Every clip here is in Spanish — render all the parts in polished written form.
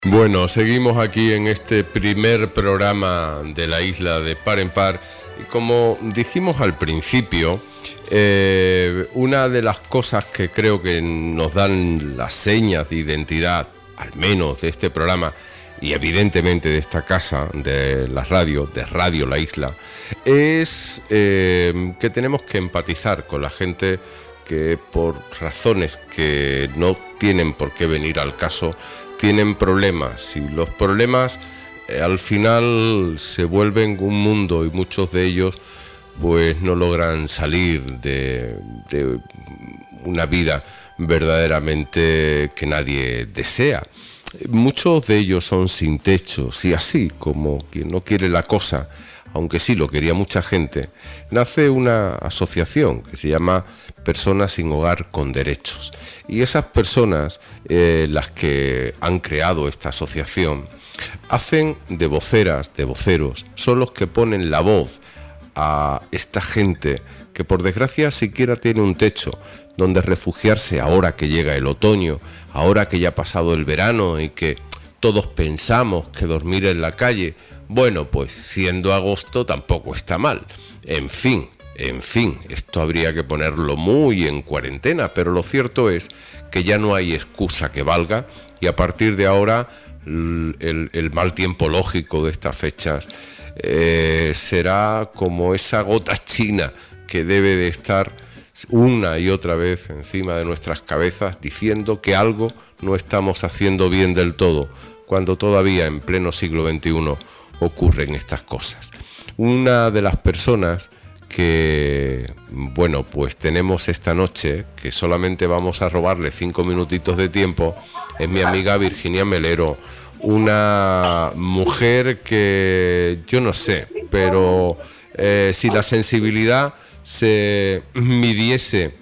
Bueno, seguimos aquí en este primer programa de la isla de Par en Par y como dijimos al principio, una de las cosas que creo que nos dan las señas de identidad, al menos de este programa y evidentemente de esta casa, de la radio, de Radio La Isla, es que tenemos que empatizar con la gente que por razones que no tienen por qué venir al caso, tienen problemas y los problemas al final se vuelven un mundo y muchos de ellos pues no logran salir de una vida verdaderamente que nadie desea. Muchos de ellos son sin techo, y así como quien no quiere la cosa, aunque sí lo quería mucha gente, nace una asociación que se llama Personas sin Hogar con Derechos. Y esas personas, las que han creado esta asociación, hacen de voceras, de voceros, son los que ponen la voz a esta gente que por desgracia siquiera tiene un techo donde refugiarse ahora que llega el otoño, ahora que ya ha pasado el verano y que todos pensamos que dormir en la calle, bueno, pues siendo agosto tampoco está mal. En fin, esto habría que ponerlo muy en cuarentena, pero lo cierto es que ya no hay excusa que valga y a partir de ahora el mal tiempo lógico de estas fechas será como esa gota china que debe de estar una y otra vez encima de nuestras cabezas diciendo que algo no estamos haciendo bien del todo, cuando todavía en pleno siglo XXI ocurren estas cosas. Una de las personas que, bueno, pues tenemos esta noche, que solamente vamos a robarle 5 minutitos de tiempo, es mi amiga Virginia Melero, una mujer que yo no sé, pero si la sensibilidad se midiese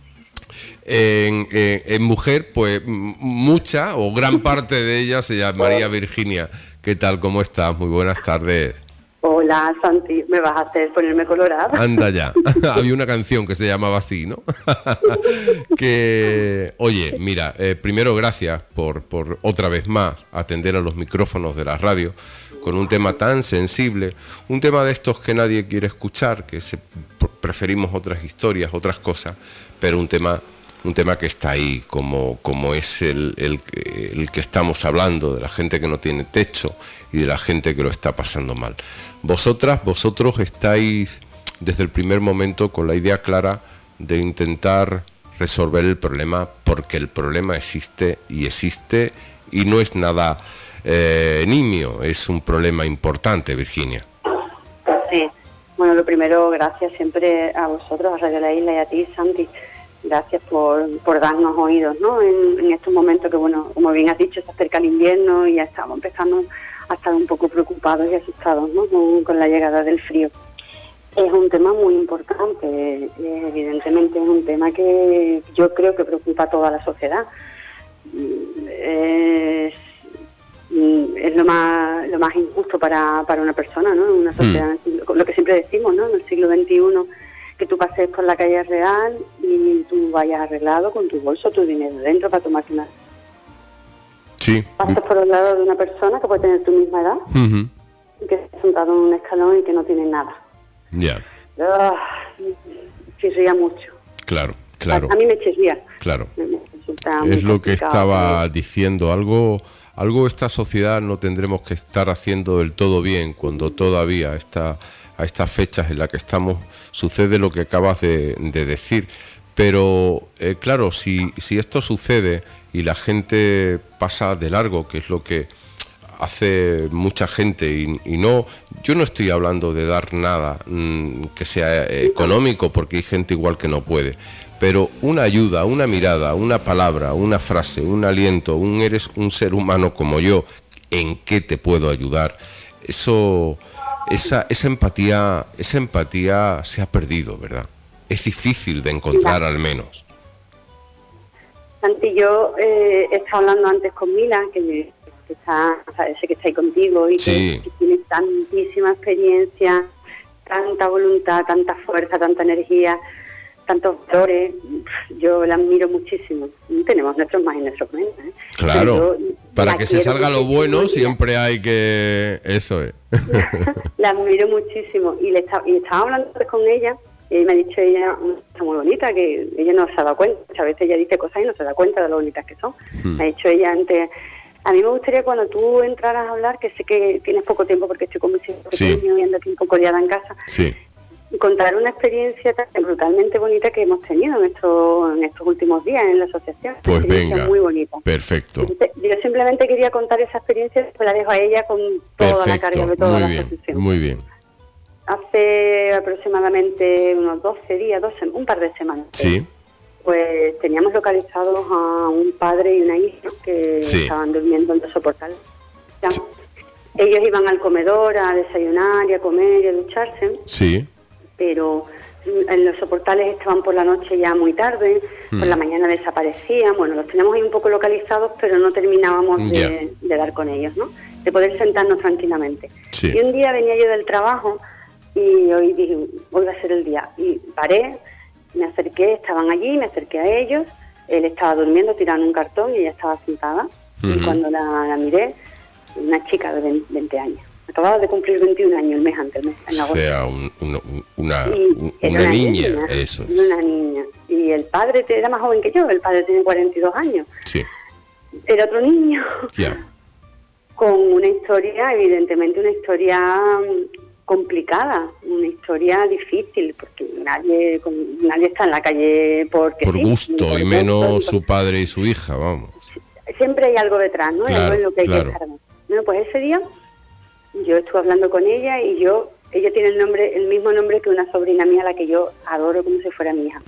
en mujer, pues mucha o gran parte de ella se llamaría Virginia. ¿Qué tal? ¿Cómo estás? Muy buenas tardes. Hola, Santi, me vas a hacer ponerme colorada. Anda ya. Había una canción que se llamaba así, ¿no? Que, oye, mira, primero gracias por otra vez más atender a los micrófonos de la radio con un tema tan sensible, un tema de estos que nadie quiere escuchar, que preferimos otras historias, otras cosas, pero un tema que está ahí, como es el que estamos hablando, de la gente que no tiene techo y de la gente que lo está pasando mal. Vosotros estáis desde el primer momento con la idea clara de intentar resolver el problema, porque el problema existe y no es nada nimio, es un problema importante, Virginia. Sí, bueno, lo primero, gracias siempre a vosotros, a Radio La Isla y a ti, Santi. Gracias por darnos oídos, ¿no? En estos momentos que, bueno, como bien has dicho, se acerca el invierno y ya estamos empezando a estar un poco preocupados y asustados, ¿no? Con la llegada del frío. Es un tema muy importante, evidentemente es un tema que yo creo que preocupa a toda la sociedad. Es lo más injusto para una persona, ¿no? Una sociedad, lo que siempre decimos, ¿no? En el siglo XXI, que tú pases por la calle real y tú vayas arreglado con tu bolso, tu dinero dentro para tomarte una... Sí. Pasas por el lado de una persona que puede tener tu misma edad, que está sentado en un escalón y que no tiene nada. Ya. Chirría mucho. Claro. A mí me chirría. Claro. Es lo que estaba diciendo. Algo esta sociedad no tendremos que estar haciendo del todo bien cuando todavía a estas fechas en las que estamos sucede lo que acabas de decir. Pero claro, si esto sucede y la gente pasa de largo, que es lo que hace mucha gente y no, yo no estoy hablando de dar nada que sea económico, porque hay gente igual que no puede, pero una ayuda, una mirada, una palabra, una frase, un aliento, eres un ser humano como yo, ¿en qué te puedo ayudar? Esa empatía se ha perdido, ¿verdad? Es difícil de encontrar, al menos. Santi, yo he estado hablando antes con Mila, que sé que está ahí contigo y sí, que tiene tantísima experiencia, tanta voluntad, tanta fuerza, tanta energía, tantos valores. Yo la admiro muchísimo. Tenemos nuestros más y nuestros menos, ¿eh? Claro. Para que se salga lo bueno siempre hay que... Eso es. La admiro muchísimo y estaba hablando con ella y me ha dicho ella, está muy bonita, que ella no se ha dado cuenta. Muchas veces ella dice cosas y no se da cuenta de lo bonitas que son. Me ha dicho ella antes, a mí me gustaría cuando tú entraras a hablar, que sé que tienes poco tiempo porque estoy con mis hijos pequeños y ando aquí un poco liada en casa, contar una experiencia tan brutalmente bonita que hemos tenido en estos últimos días en la asociación. Pues venga, muy bonita. Perfecto. Yo simplemente quería contar esa experiencia, pues la dejo a ella con toda la carga de toda la asociación. Muy bien. Hace aproximadamente unos 12 días, un par de semanas. Sí. Pues teníamos localizados a un padre y una hija que estaban durmiendo en los soportales. Sí. Ellos iban al comedor a desayunar y a comer y a ducharse. Sí. Pero en los soportales estaban por la noche ya muy tarde, por la mañana desaparecían. Bueno, los teníamos ahí un poco localizados, pero no terminábamos de dar con ellos, ¿no? De poder sentarnos tranquilamente. Sí. Y un día venía yo del trabajo y hoy dije, hoy va a ser el día. Y paré, me acerqué, estaban allí, me acerqué a ellos. Él estaba durmiendo, tirado en un cartón y ella estaba sentada. Y cuando la miré, una chica de 20 años. Acababa de cumplir 21 años el mes antes, en agosto. O sea, una niña, eso es. Una niña. Y el padre era más joven que yo, el padre tiene 42 años. Sí. Era otro niño. Con una historia, evidentemente una historia complicada, una historia difícil, porque nadie está en la calle por gusto, y menos su padre y su hija, vamos. Siempre hay algo detrás, ¿no? Claro, algo en lo que hay que estar. Bueno, pues ese día yo estuve hablando con ella y ella tiene el mismo nombre que una sobrina mía, a la que yo adoro como si fuera mi hija.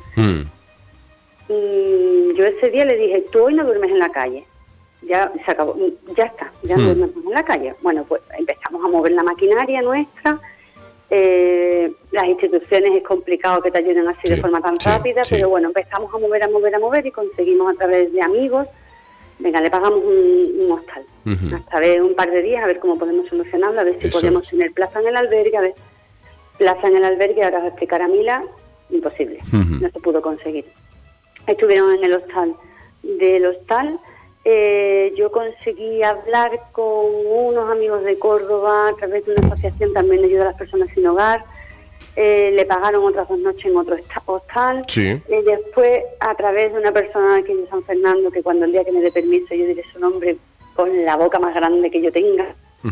Y yo ese día le dije, tú hoy no duermes en la calle. Ya se acabó, ya está, ya no duermes en la calle. Bueno, pues empezamos a mover la maquinaria nuestra. Las instituciones es complicado que te ayuden así de forma tan rápida, pero bueno, empezamos a mover y conseguimos a través de amigos. Venga, le pagamos un hostal. Hasta ver un par de días, a ver cómo podemos solucionarlo, a ver si podemos tener plaza en el albergue, ahora os va a explicar a Mila, imposible, no se pudo conseguir. Estuvieron en el hostal. Del hostal yo conseguí hablar con unos amigos de Córdoba a través de una asociación también de ayuda a las personas sin hogar. Le pagaron otras 2 noches en otro hostal. Después, a través de una persona aquí de San Fernando, que cuando el día que me dé permiso yo diré su nombre con la boca más grande que yo tenga,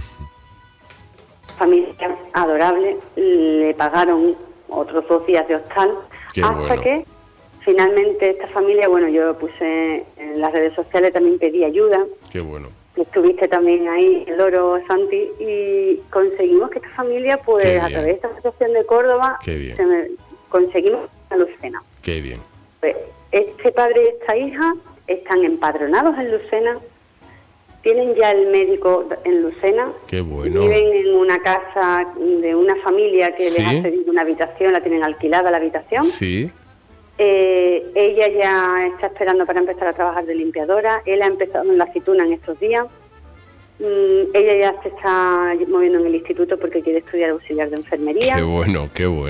familia adorable, le pagaron otros 2 días de hostal. Que finalmente esta familia, bueno, yo puse en las redes sociales, también pedí ayuda. Qué bueno. Estuviste también ahí, el Loro, Santi, y conseguimos que esta familia, pues a través de esta asociación de Córdoba, conseguimos a Lucena. Qué bien. Pues este padre y esta hija están empadronados en Lucena, tienen ya el médico en Lucena. Qué bueno. Viven en una casa de una familia que les ha cedido una habitación, la tienen alquilada la habitación. Sí. Ella ya está esperando para empezar a trabajar de limpiadora. Él ha empezado en la aceituna en estos días. Ella ya se está moviendo en el instituto porque quiere estudiar auxiliar de enfermería. Qué bueno.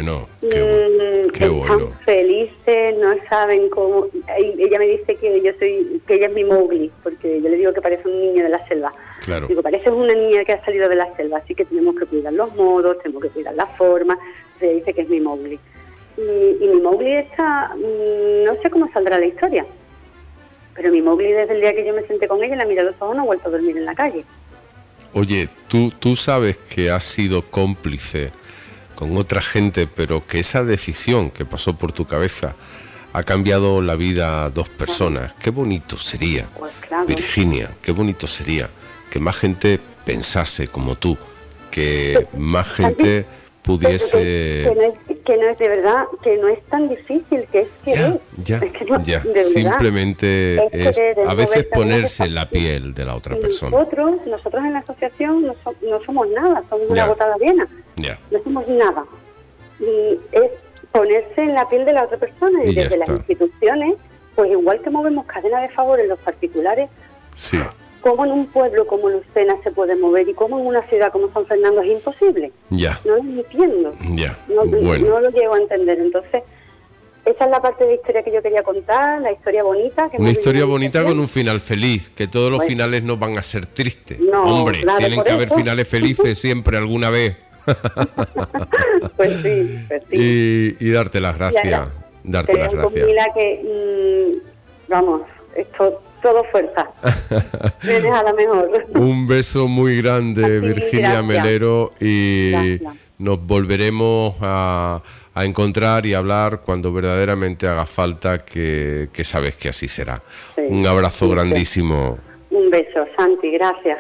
Están felices, no saben cómo. Ella me dice que ella es mi Mowgli, porque yo le digo que parece un niño de la selva. Claro. Digo, parece una niña que ha salido de la selva, así que tenemos que cuidar los modos, tenemos que cuidar la forma. Entonces ella dice que es mi Mowgli. Y mi Mowgli no sé cómo saldrá la historia, pero mi Mowgli desde el día que yo me senté con ella, la miré a los ojos, no ha vuelto a dormir en la calle. Oye, tú sabes que has sido cómplice con otra gente, pero que esa decisión que pasó por tu cabeza ha cambiado la vida a 2 personas. Qué bonito sería, pues claro, Virginia, qué bonito sería que más gente pensase como tú, que más gente pudiese... Que no es de verdad, que no es tan difícil, que es querer. Simplemente es a veces ponerse en la piel de la otra persona. Nosotros en la asociación no somos nada, somos una gota de arena. No somos nada. Y es ponerse en la piel de la otra persona. Y desde las instituciones, pues igual que movemos cadena de favor en los particulares, ¿cómo en un pueblo como Lucena se puede mover y cómo en una ciudad como San Fernando es imposible? No lo entiendo. No lo llego a entender. Entonces, esa es la parte de la historia que yo quería contar, la historia bonita. Una historia bonita con un final feliz, que todos los finales no van a ser tristes. No, hombre, claro, tienen que haber finales felices siempre, alguna vez. Pues sí. Y darte las gracias. Darte las gracias. Mila, que vamos, esto todo fuerza. Vienes a la mejor. Un beso muy grande, Virginia Melero, y gracias. Nos volveremos a encontrar y hablar cuando verdaderamente haga falta, que sabes que así será. Sí, un abrazo grandísimo. Un beso, Santi, gracias.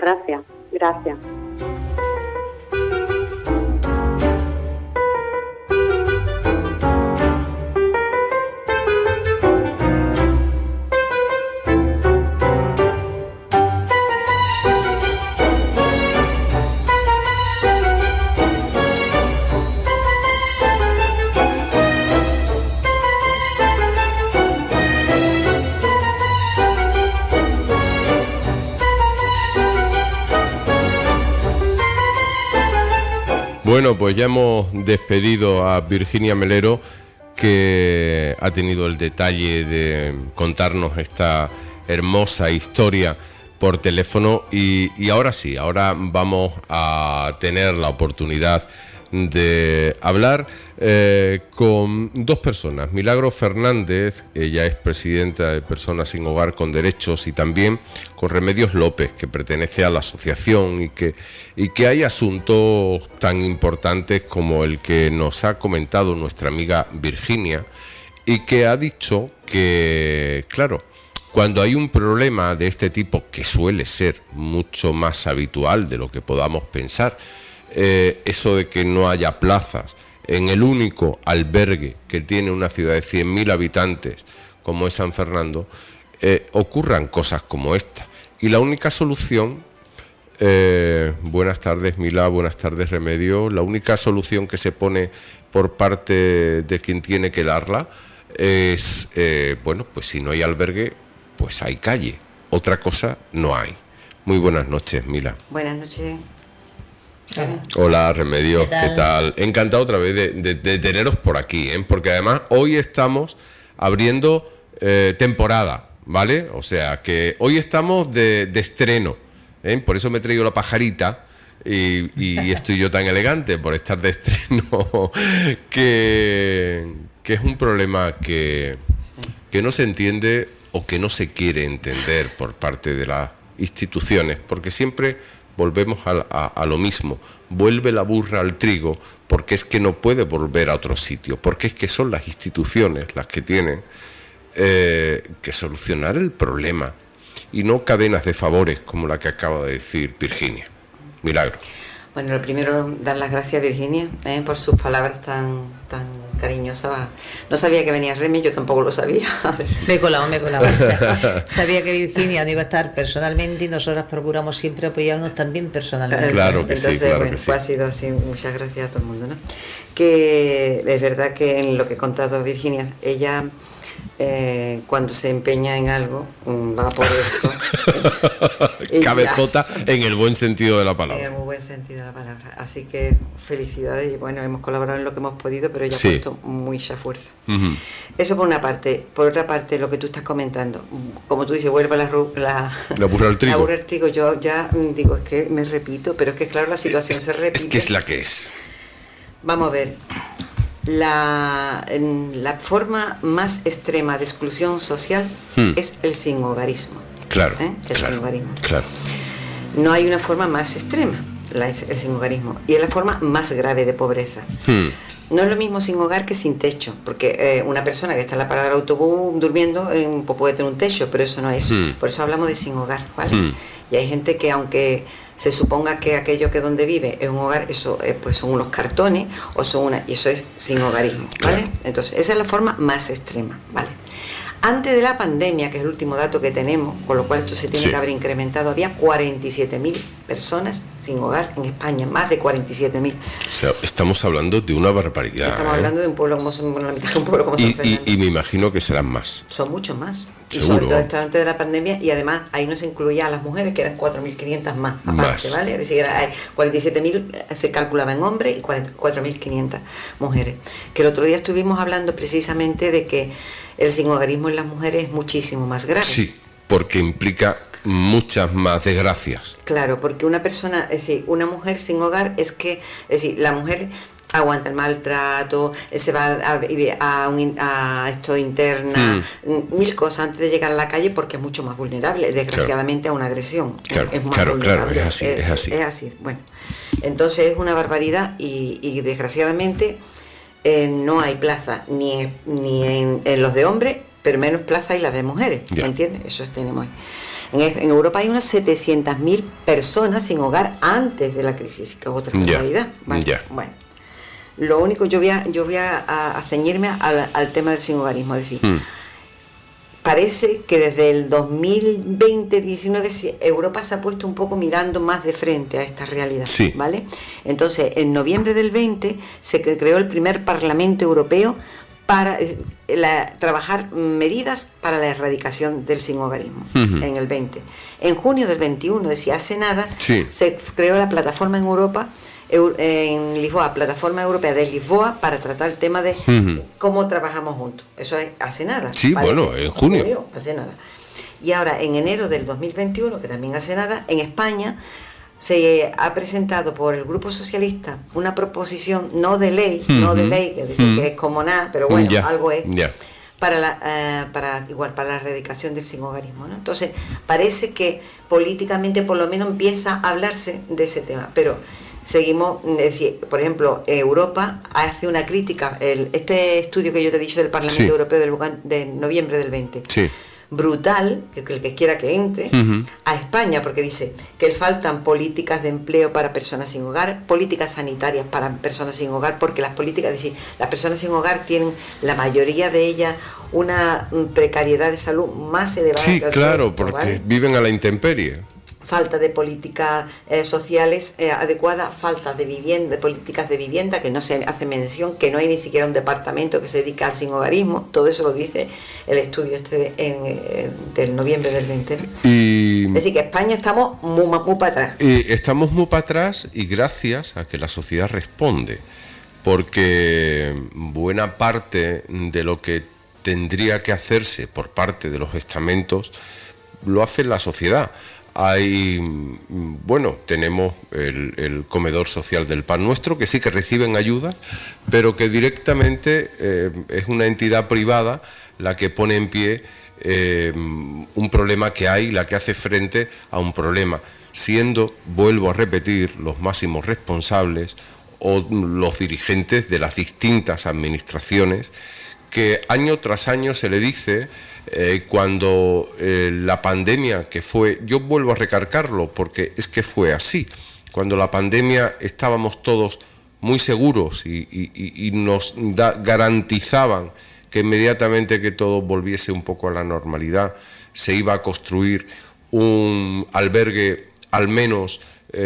Bueno, pues ya hemos despedido a Virginia Melero, que ha tenido el detalle de contarnos esta hermosa historia por teléfono, y ahora sí, ahora vamos a tener la oportunidad de hablar con dos personas. Milagro Fernández, ella es presidenta de Personas Sin Hogar con Derechos, y también con Remedios López, que pertenece a la asociación, y que hay asuntos tan importantes como el que nos ha comentado nuestra amiga Virginia, y que ha dicho que, claro, cuando hay un problema de este tipo, que suele ser mucho más habitual de lo que podamos pensar, eso de que no haya plazas en el único albergue que tiene una ciudad de 100.000 habitantes como es San Fernando, ocurran cosas como esta. Y la única solución, buenas tardes Mila, buenas tardes Remedio, la única solución que se pone por parte de quien tiene que darla es, bueno, pues si no hay albergue, pues hay calle, otra cosa no hay. Muy buenas noches, Mila. Buenas noches. Hola, Remedios, ¿qué tal? Encantado otra vez de teneros por aquí, porque además hoy estamos abriendo temporada, ¿vale? O sea, que hoy estamos de estreno, por eso me he traído la pajarita y estoy yo tan elegante, por estar de estreno, que es un problema que no se entiende o que no se quiere entender por parte de las instituciones, porque siempre volvemos a lo mismo, vuelve la burra al trigo, porque es que no puede volver a otro sitio, porque es que son las instituciones las que tienen que solucionar el problema, y no cadenas de favores como la que acaba de decir Virginia. Milagro. Bueno, lo primero, dar las gracias a Virginia por sus palabras tan cariñosas. No sabía que venía Remy, yo tampoco lo sabía. Me he colado. O sea, sabía que Virginia no iba a estar personalmente, y nosotras procuramos siempre apoyarnos también personalmente. Claro que entonces, sí, claro bueno, que sí. Pues ha sido así. Muchas gracias a todo el mundo, ¿no? Que es verdad que en lo que ha contado Virginia, ella cuando se empeña en algo va por eso. Cabezota en el buen sentido de la palabra. En el muy buen sentido de la palabra. Así que felicidades, y bueno, hemos colaborado en lo que hemos podido, pero ella ha puesto mucha fuerza. Uh-huh. Eso por una parte. Por otra parte, lo que tú estás comentando, como tú dices, vuelve la burra al trigo. La burra al trigo. Yo ya digo, es que me repito, pero es que claro, la situación se repite. Es que es la que es. Vamos a ver. La forma más extrema de exclusión social es el sinhogarismo. Claro, el sinhogarismo. Claro. No hay una forma más extrema, el sinhogarismo, y es la forma más grave de pobreza. No es lo mismo sin hogar que sin techo, porque una persona que está en la parada del autobús durmiendo pues puede tener un techo, pero eso no es eso. Por eso hablamos de sin hogar, ¿vale? Y hay gente que, aunque se suponga que aquello que donde vive es un hogar, eso pues son unos cartones y eso es sin hogarismo, ¿vale? Claro. Entonces esa es la forma más extrema, ¿vale? Antes de la pandemia, que es el último dato que tenemos, con lo cual esto se tiene que haber incrementado, había 47.000 personas sin hogar en España, más de 47.000. O sea, estamos hablando de una barbaridad. Estamos hablando de un pueblo como la mitad de un pueblo como San Fernando. Y me imagino que serán más. Son muchos más. Seguro. Y sobre todo esto antes de la pandemia, y además ahí no se incluía a las mujeres, que eran 4.500 más, aparte, ¿vale? Es decir, 47.000 se calculaba en hombres y 4.500 mujeres. Que el otro día estuvimos hablando precisamente de que el sinhogarismo en las mujeres es muchísimo más grave. Sí, porque implica muchas más desgracias. Claro, porque una persona, es decir, una mujer sin hogar es decir, la mujer aguanta el maltrato, se va a esto interna, mil cosas antes de llegar a la calle, porque es mucho más vulnerable, desgraciadamente, a una agresión. Claro, es así. Bueno, entonces es una barbaridad y desgraciadamente no hay plaza ni en los de hombres, pero menos plaza hay las de mujeres, ¿me entiendes? Eso tenemos ahí. En Europa hay unas 700.000 personas sin hogar antes de la crisis, que es otra barbaridad. Bueno, lo único, yo voy a ceñirme al tema del sinhogarismo, es decir, parece que desde el 2020-19 Europa se ha puesto un poco mirando más de frente a esta realidad, ¿vale? Entonces, en noviembre del 20 se creó el primer Parlamento Europeo para trabajar medidas para la erradicación del sinhogarismo en el 20. En junio del 21, es decir, hace nada, se creó la plataforma en Europa, en Lisboa, Plataforma Europea de Lisboa, para tratar el tema de cómo trabajamos juntos. Eso es hace nada. Sí, bueno, en junio. Hace nada. Y ahora, en enero del 2021, que también hace nada, en España se ha presentado por el Grupo Socialista una proposición no de ley, es decir, que es como nada, pero bueno, algo es, para la erradicación del sinhogarismo, ¿no? Entonces, parece que políticamente por lo menos empieza a hablarse de ese tema, pero seguimos, es decir, por ejemplo, Europa hace una crítica, este estudio que yo te he dicho del Parlamento Europeo de noviembre del 20, brutal, que el que quiera que entre, a España, porque dice que le faltan políticas de empleo para personas sin hogar, políticas sanitarias para personas sin hogar, porque las políticas, es decir, las personas sin hogar tienen, la mayoría de ellas, una precariedad de salud más elevada que el resto, porque ¿vale? viven a la intemperie. Falta de políticas sociales adecuadas, falta de vivienda, de políticas de vivienda, que no se hace mención, que no hay ni siquiera un departamento que se dedica al sinhogarismo. Todo eso lo dice el estudio del noviembre del 20. Es decir, que España estamos muy para atrás. Estamos muy para atrás, y gracias a que la sociedad responde, porque buena parte de lo que tendría que hacerse por parte de los estamentos lo hace la sociedad. Tenemos el comedor social del Pan Nuestro, que sí que reciben ayuda, pero que directamente es una entidad privada la que pone en pie un problema que hay, la que hace frente a un problema, siendo, vuelvo a repetir, los máximos responsables o los dirigentes de las distintas administraciones, que año tras año se le dice, cuando la pandemia que fue, yo vuelvo a recargarlo porque es que fue así, cuando la pandemia estábamos todos muy seguros y nos garantizaban que inmediatamente que todo volviese un poco a la normalidad, se iba a construir un albergue al menos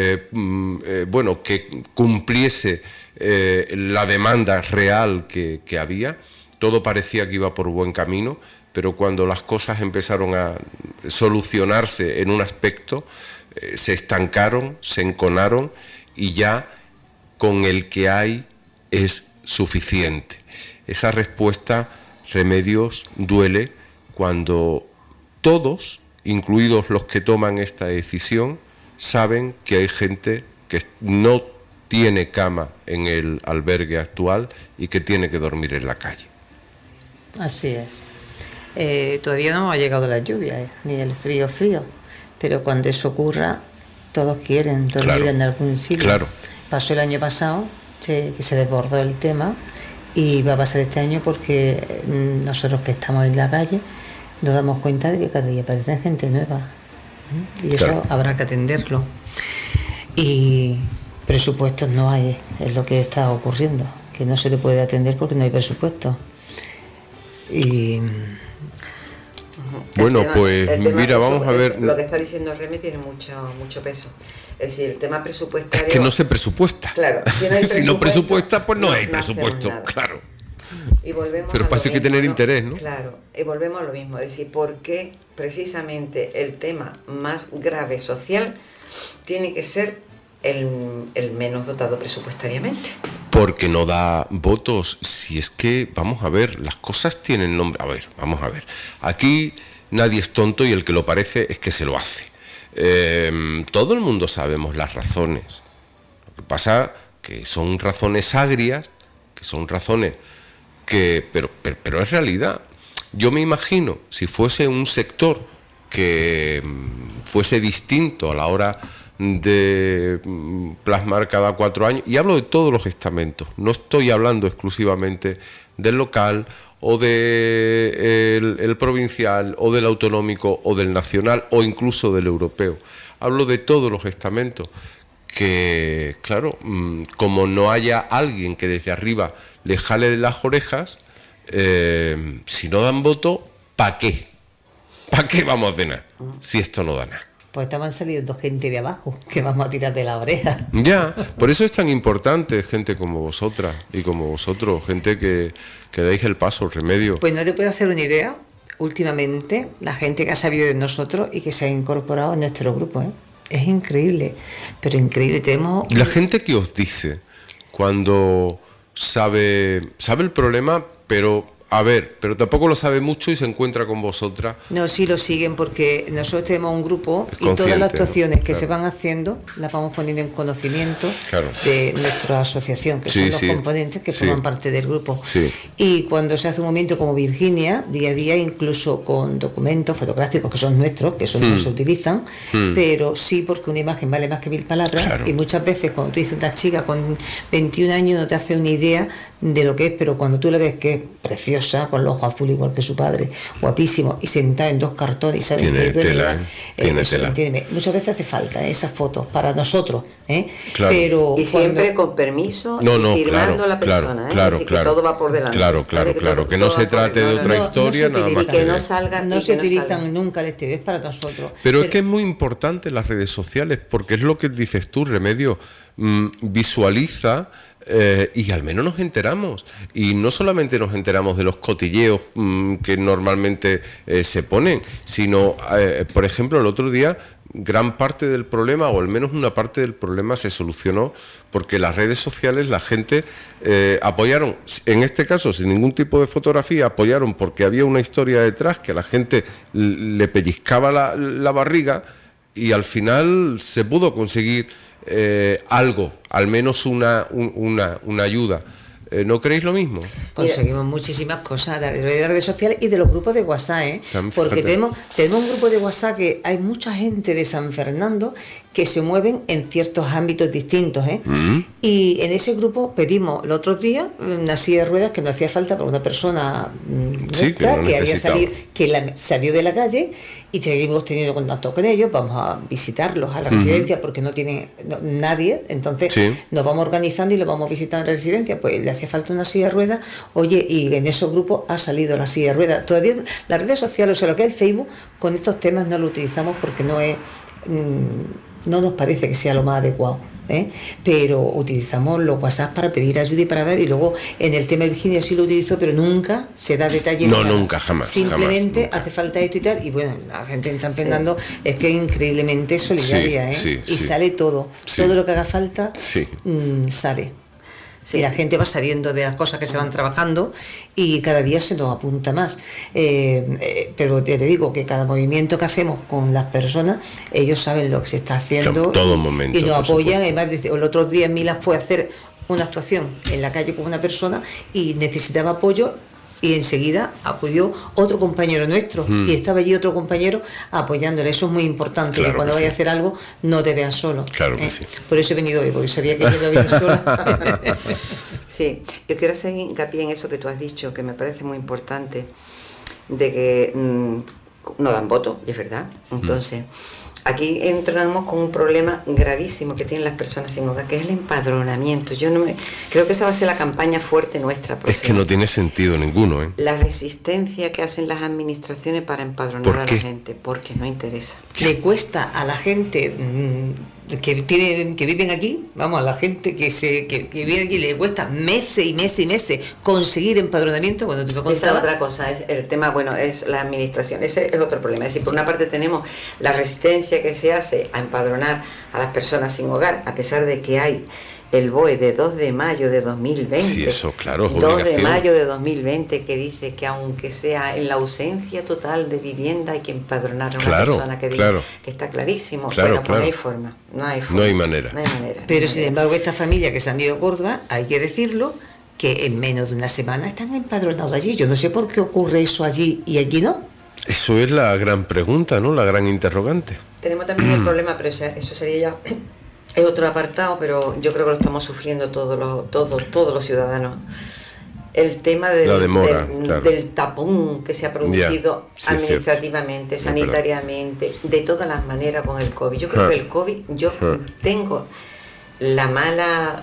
que cumpliese la demanda real que había. Todo parecía que iba por buen camino, pero cuando las cosas empezaron a solucionarse en un aspecto, se estancaron, se enconaron, y ya con el que hay es suficiente. Esa respuesta, Remedios, duele cuando todos, incluidos los que toman esta decisión, saben que hay gente que no tiene cama en el albergue actual y que tiene que dormir en la calle. Así es. Todavía no ha llegado la lluvia, ni el frío, pero cuando eso ocurra, todos quieren dormir en algún sitio. Claro. Pasó el año pasado, que se desbordó el tema, y va a pasar este año porque nosotros que estamos en la calle nos damos cuenta de que cada día aparece gente nueva, y eso habrá que atenderlo. Y presupuestos no hay, es lo que está ocurriendo, que no se le puede atender porque no hay presupuesto. Y Bueno, pues mira, vamos a ver. Lo que está diciendo Remy tiene mucho peso. Es decir, el tema presupuestario... Es que no se presupuesta. Claro, si no hay si no presupuesta, pues no hay presupuesto, claro. Y volvemos pero pasa que tener interés, ¿no? Claro, y volvemos a lo mismo, es decir, ¿por qué precisamente el tema más grave social tiene que ser el menos dotado presupuestariamente? Porque no da votos. Si es que, vamos a ver, las cosas tienen nombre. A ver, vamos a ver. Aquí nadie es tonto y el que lo parece es que se lo hace. Todo el mundo sabemos las razones. Lo que pasa que son razones agrias, que son razones que... Pero es realidad. Yo me imagino, si fuese un sector que fuese distinto a la hora de plasmar cada 4 años, y hablo de todos los estamentos, no estoy hablando exclusivamente del local o del provincial o del autonómico o del nacional o incluso del europeo, hablo de todos los estamentos, que claro, como no haya alguien que desde arriba le jale de las orejas, si no dan voto, ¿para qué? ¿Para qué vamos a cenar si esto no da nada? Pues estaban saliendo gente de abajo, que vamos a tirar de la oreja. Ya, por eso es tan importante gente como vosotras y como vosotros, gente que dais el paso, el remedio. Pues no te puedo hacer una idea, últimamente, la gente que ha sabido de nosotros y que se ha incorporado en nuestro grupo, ¿eh? Es increíble, pero increíble. Tenemos... La gente que os dice cuando sabe el problema, pero... A ver, pero tampoco lo sabe mucho y se encuentra con vosotras. No, sí lo siguen porque nosotros tenemos un grupo y todas las actuaciones, ¿no?, que se van haciendo las vamos poniendo en conocimiento de nuestra asociación, que son los componentes que forman parte del grupo. Sí. Y cuando se hace un movimiento como Virginia, día a día, incluso con documentos fotográficos que son nuestros, que eso no se utilizan, pero sí porque una imagen vale más que 1000 palabras, y muchas veces cuando tú dices una chica con 21 años no te hace una idea de lo que es, pero cuando tú la ves que es preciosa, con los ojos azules igual que su padre, guapísimo, y sentada en 2 cartones, ¿sabes? Tiene tela, tiene tela. Muchas veces hace falta esas fotos para nosotros, claro. Pero y siempre con permiso y firmando a la persona, claro, que todo va por delante. Claro, que no se trate de otra historia, nada más que no salgan, no se utilizan nunca el exterior, es para nosotros. Pero es que es muy importante las redes sociales, porque es lo que dices tú, Remedio, visualiza. Y al menos nos enteramos, y no solamente nos enteramos de los cotilleos que normalmente se ponen, sino, por ejemplo, el otro día gran parte del problema, o al menos una parte del problema, se solucionó porque las redes sociales, la gente apoyaron, en este caso sin ningún tipo de fotografía, apoyaron porque había una historia detrás que a la gente le pellizcaba la barriga, y al final se pudo conseguir algo, al menos una ayuda. ¿No creéis lo mismo? Conseguimos muchísimas cosas de redes sociales y de los grupos de WhatsApp, porque tenemos un grupo de WhatsApp que hay mucha gente de San Fernando que se mueven en ciertos ámbitos distintos, y en ese grupo pedimos los otros días una silla de ruedas que nos hacía falta para una persona nuestra, que había salido, salió de la calle, y seguimos teniendo contacto con ellos, vamos a visitarlos a la residencia porque no tiene nadie, entonces nos vamos organizando y los vamos visitando en la residencia, pues le hacía falta una silla de ruedas, oye, y en esos grupos ha salido la silla de ruedas. Todavía las redes sociales, o sea, lo que es el Facebook, con estos temas no lo utilizamos porque no nos parece que sea lo más adecuado, pero utilizamos los WhatsApp para pedir ayuda y para dar, y luego en el tema de Virginia sí lo utilizo, pero nunca se da detalle. No, nunca, jamás. Simplemente nunca. Hace falta esto y tal, y bueno, la gente en San Fernando es que es increíblemente solidaria, y sale todo lo que haga falta, sale. Sí, la gente va sabiendo de las cosas que se van trabajando y cada día se nos apunta más. Pero te digo que cada movimiento que hacemos con las personas, ellos saben lo que se está haciendo, todo momento, y nos apoyan. Además, el otro día en Milán fue a hacer una actuación en la calle con una persona y necesitaba apoyo, y enseguida apoyó otro compañero nuestro, y estaba allí otro compañero apoyándole. Eso es muy importante, que cuando vayas a hacer algo no te veas solo. Claro que sí. Por eso he venido hoy, porque sabía que yo no venía sola. Sí, yo quiero hacer hincapié en eso que tú has dicho, que me parece muy importante, de que no dan voto, y es verdad. Entonces, aquí entramos con un problema gravísimo que tienen las personas sin hogar, que es el empadronamiento. Creo que esa va a ser la campaña fuerte nuestra. Es que no tiene sentido ninguno, ¿eh? La resistencia que hacen las administraciones para empadronar a la gente, porque no interesa. Le cuesta a la gente que viven aquí, vamos, a la gente que vive aquí, le cuesta meses y meses y meses conseguir empadronamiento. Cuando te lo contaba. Esa es otra cosa, es el tema, bueno, es la administración, ese es otro problema. Es decir, por una parte tenemos la resistencia que se hace a empadronar a las personas sin hogar, a pesar de que hay el BOE de 2 de mayo de 2020. Sí, eso, claro, es 2 obligación. de mayo de 2020, que dice que aunque sea en la ausencia total de vivienda hay que empadronar a una persona que vive, que está clarísimo. Pues no hay forma, no hay manera. Pero sin embargo, esta familia que se han ido a Córdoba, hay que decirlo, que en menos de una semana están empadronados allí. Yo no sé por qué ocurre eso allí y allí no. Eso es la gran pregunta, ¿no? La gran interrogante. Tenemos también el problema, pero eso sería ya... Es otro apartado, pero yo creo que lo estamos sufriendo todos los ciudadanos. El tema del tapón que se ha producido administrativamente, sanitariamente, de todas las maneras con el COVID. Yo creo que el COVID, tengo la mala...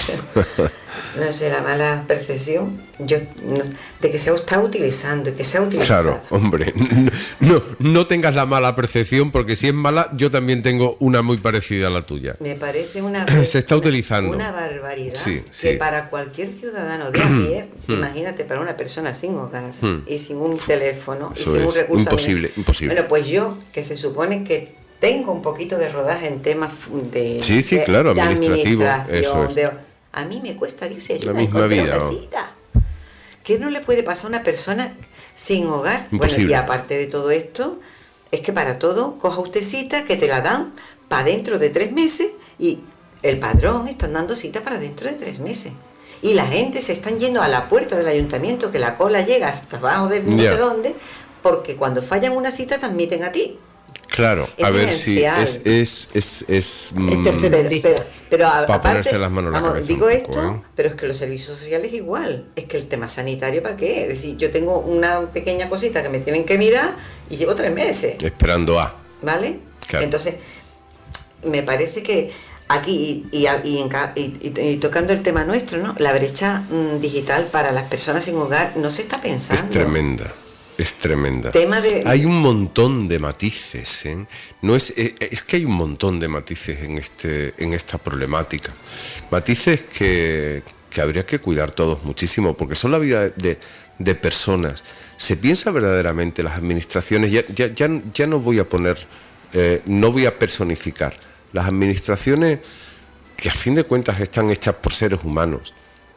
no sé, la mala percepción de que se está utilizando y que se ha utilizado. Claro, hombre, no tengas la mala percepción, porque si es mala, yo también tengo una muy parecida a la tuya. Me parece se está utilizando una barbaridad que para cualquier ciudadano de a pie, imagínate, para una persona sin hogar y sin un teléfono y sin un recurso imposible. Bueno, pues yo, que se supone que tengo un poquito de rodaje en temas de administrativo, eso es. A mí me cuesta, Dios y ayuda, la misma vida, una cita. ¿Qué no le puede pasar a una persona sin hogar? Imposible. Bueno, y aparte de todo esto, es que para todo, coja usted cita, que te la dan para dentro de 3 meses, y el padrón están dando cita para dentro de 3 meses. Y la gente se están yendo a la puerta del ayuntamiento, que la cola llega hasta abajo de no sé dónde, porque cuando fallan una cita te admiten a ti. Claro, a ver si es pero para ponerse las manos en la cabeza. Digo esto, pero es que los servicios sociales igual. Es que el tema sanitario, ¿para qué? Es decir, yo tengo una pequeña cosita que me tienen que mirar y llevo 3 meses. Esperando ¿Vale? Claro. Entonces, me parece que aquí, y tocando el tema nuestro, ¿no? La brecha digital para las personas sin hogar no se está pensando. Es tremenda. Hay un montón de matices, ¿eh? Es que hay un montón de matices en esta problemática. Matices que habría que cuidar todos muchísimo, porque son la vida de personas. Se piensa verdaderamente las administraciones, ya no voy a poner, no voy a personificar. Las administraciones, que a fin de cuentas están hechas por seres humanos,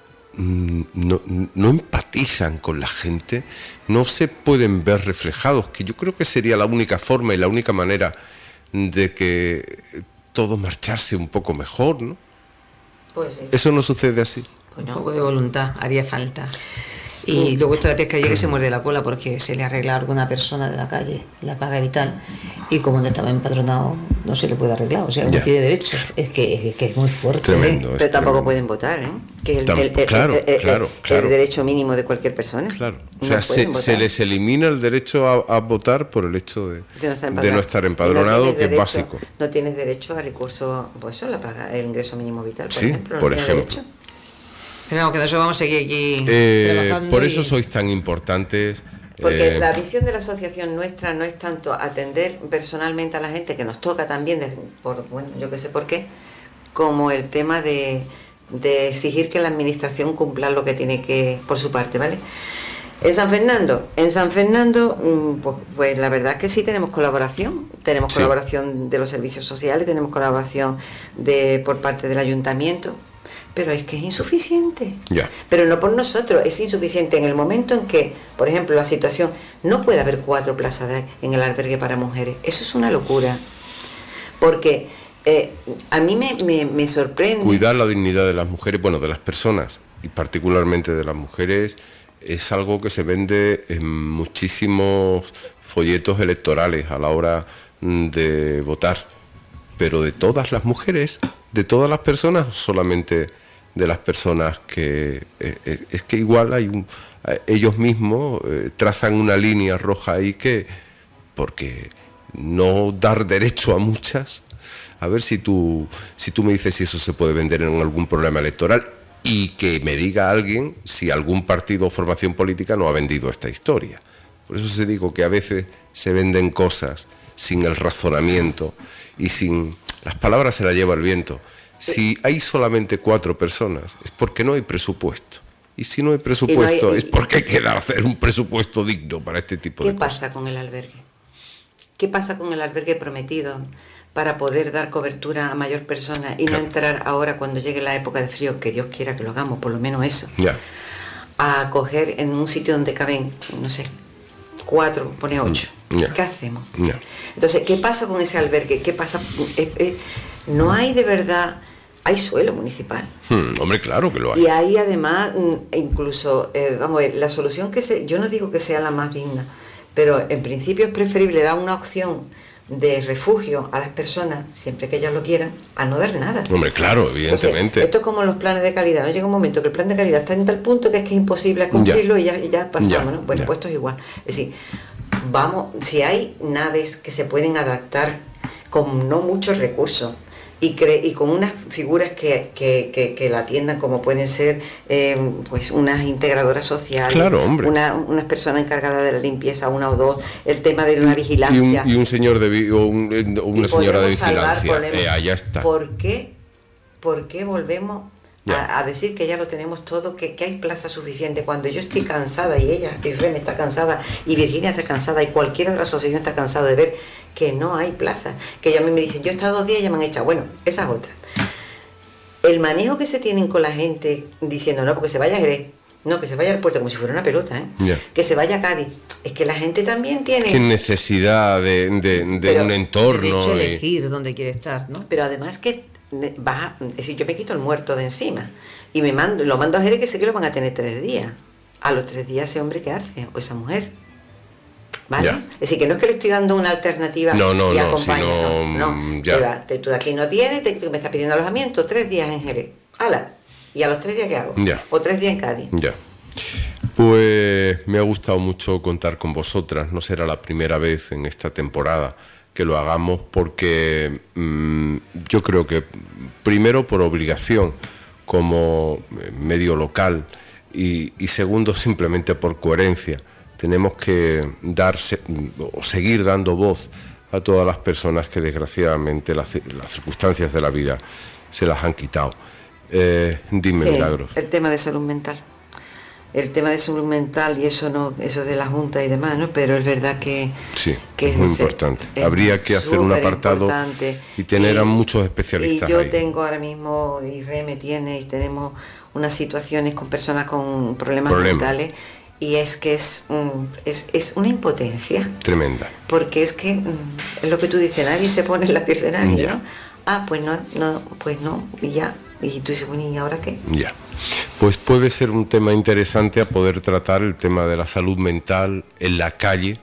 no empatizan con la gente, no se pueden ver reflejados, que yo creo que sería la única forma y la única manera de que todo marchase un poco mejor, ¿no? Pues sí. Eso no sucede así. Pues no. Un poco de voluntad haría falta. Y luego esto de la pesca que se muerde la cola porque se le arregla a alguna persona de la calle la paga vital, y como no estaba empadronado no se le puede arreglar, o sea, no tiene derecho. Es que es muy fuerte. Tremendo, pero tampoco pueden votar, ¿eh? Que el derecho mínimo de cualquier persona. Claro. O sea, se les elimina el derecho a votar por el hecho de no estar empadronado, que es básico. No tienes derecho a recursos, pues eso, la paga, el ingreso mínimo vital, por ejemplo. Por ejemplo. Pero vamos, que nosotros vamos a seguir aquí trabajando. Por eso sois tan importantes. Porque la visión de la asociación nuestra no es tanto atender personalmente a la gente, que nos toca también, yo que sé por qué, como el tema de exigir que la administración cumpla lo que tiene que, por su parte, ¿vale? En San Fernando, pues la verdad es que sí tenemos colaboración. Tenemos colaboración de los servicios sociales, tenemos colaboración por parte del ayuntamiento. Pero es que es insuficiente. Pero no por nosotros, es insuficiente en el momento en que, por ejemplo, la situación, no puede haber 4 plazas en el albergue para mujeres. Eso es una locura. Porque a mí me sorprende. Cuidar la dignidad de las mujeres, bueno, de las personas, y particularmente de las mujeres, es algo que se vende en muchísimos folletos electorales a la hora de votar. Pero de todas las mujeres, de todas las personas, solamente de las personas que... es que igual ellos mismos trazan una línea roja ahí porque no dar derecho a muchas. A ver si tú me dices si eso se puede vender en algún programa electoral, y que me diga alguien si algún partido o formación política no ha vendido esta historia. Por eso se digo que a veces se venden cosas sin el razonamiento y sin... Las palabras se las lleva el viento. Si hay solamente 4 personas es porque no hay presupuesto. Y si no hay presupuesto es porque hay que hacer un presupuesto digno para este tipo de cosas. ¿Qué pasa con el albergue? ¿Qué pasa con el albergue prometido para poder dar cobertura a mayor persona y no entrar ahora cuando llegue la época de frío, que Dios quiera que lo hagamos, por lo menos eso? A acoger en un sitio donde caben, no sé, 4, pone 8. ¿Qué hacemos? Entonces, ¿qué pasa con ese albergue? ¿Qué pasa? No hay de verdad... Hay suelo municipal. Hombre, claro que lo hay. Y ahí además, incluso, vamos a ver, la solución yo no digo que sea la más digna, pero en principio es preferible dar una opción de refugio a las personas, siempre que ellas lo quieran, a no dar nada. Hombre, claro, evidentemente. Entonces, esto es como los planes de calidad, ¿no? Llega un momento que el plan de calidad está en tal punto que es imposible cumplirlo y ya pasamos, ¿no? Bueno, pues esto es igual. Es decir, si hay naves que se pueden adaptar con no muchos recursos, y con unas figuras que la atiendan, como pueden ser pues unas integradoras sociales, claro, hombre, unas personas encargadas de la limpieza, 1 o 2, el tema de una vigilancia y un señor o una señora de vigilancia. Ya está. ¿Por qué volvemos a decir que ya lo tenemos todo, que hay plaza suficiente, cuando yo estoy cansada y Reme está cansada y Virginia está cansada y cualquiera de la asociación está cansado de ver que no hay plaza? Que ya a mí me dicen, yo he estado 2 días y ya me han echado. Bueno, esa es otra. El manejo que se tienen con la gente diciendo, no, porque se vaya a Jerez, no, que se vaya al puerto, como si fuera una pelota, que se vaya a Cádiz. Es que la gente también tiene... Qué necesidad de un entorno. Derecho a elegir dónde quiere estar, ¿no? Pero además que es decir, yo me quito el muerto de encima y lo mando a Jerez, que sé que lo van a tener 3 días. A los 3 días ese hombre, ¿qué hace? O esa mujer, ¿vale? Es decir, que no es que le estoy dando una alternativa y acompaña, tú de aquí no tienes, me estás pidiendo alojamiento, 3 días en Jerez, ¡hala! ¿Y a los 3 días qué hago? O 3 días en Cádiz. Pues me ha gustado mucho contar con vosotras. No será la primera vez en esta temporada que lo hagamos, porque yo creo que primero por obligación como medio local y segundo simplemente por coherencia. Tenemos que seguir dando voz a todas las personas que desgraciadamente las circunstancias de la vida se las han quitado. Dime, Milagros. El tema de salud mental. El tema de salud mental y eso de la Junta y demás, ¿no? Pero es verdad que es muy importante. Habría que hacer un apartado y tener a muchos especialistas. Y yo ahí. tengo ahora mismo, y Reme tiene, y tenemos unas situaciones con personas con problemas mentales, y es que es una impotencia tremenda. Porque es que es lo que tú dices, nadie se pone en la piel de nadie, ¿no? Pues no, y ya. Y tú dices, bueno, ¿y ahora qué? Pues puede ser un tema interesante a poder tratar, el tema de la salud mental en la calle.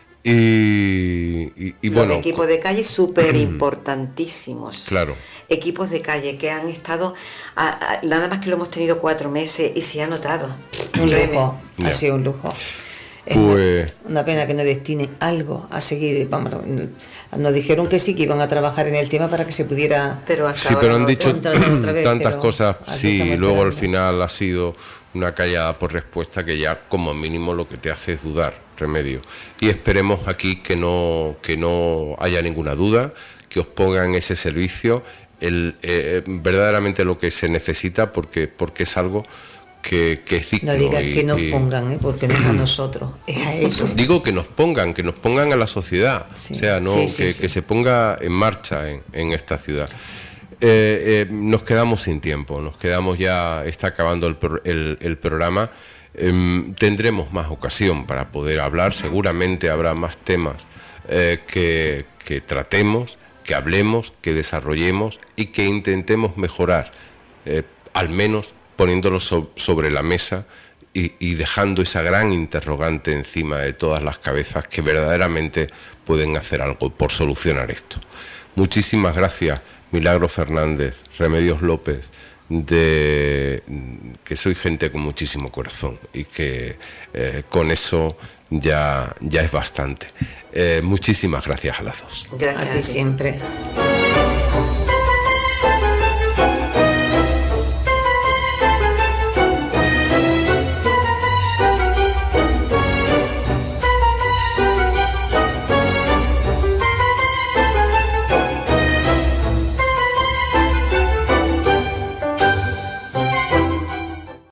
Y bueno, equipos de calle súper importantísimos. Claro. Equipos de calle que han estado, nada más que lo hemos tenido 4 meses y se ha notado. Un lujo, ha sido un lujo. Pues... una pena que no destinen algo a seguir. Vamos, nos dijeron que sí, que iban a trabajar en el tema para que se pudiera... Pero han dicho tantas cosas, y luego al final ha sido una callada por respuesta que ya como mínimo lo que te hace es dudar, Remedio. Y esperemos aquí que no haya ninguna duda, que os pongan ese servicio, verdaderamente lo que se necesita, porque es algo que es digno. No digas que nos pongan, porque no es a nosotros, es a ellos. Digo que nos pongan a la sociedad, que se ponga en marcha en esta ciudad. Nos quedamos sin tiempo, está acabando el programa. Tendremos más ocasión para poder hablar, seguramente habrá más temas que tratemos, que hablemos, que desarrollemos y que intentemos mejorar, al menos poniéndolo sobre la mesa y dejando esa gran interrogante encima de todas las cabezas que verdaderamente pueden hacer algo por solucionar esto. Muchísimas gracias, Milagros Fernández, Remedios López, de que sois gente con muchísimo corazón y que con eso ya es bastante. Muchísimas gracias a las dos. Gracias A ti siempre.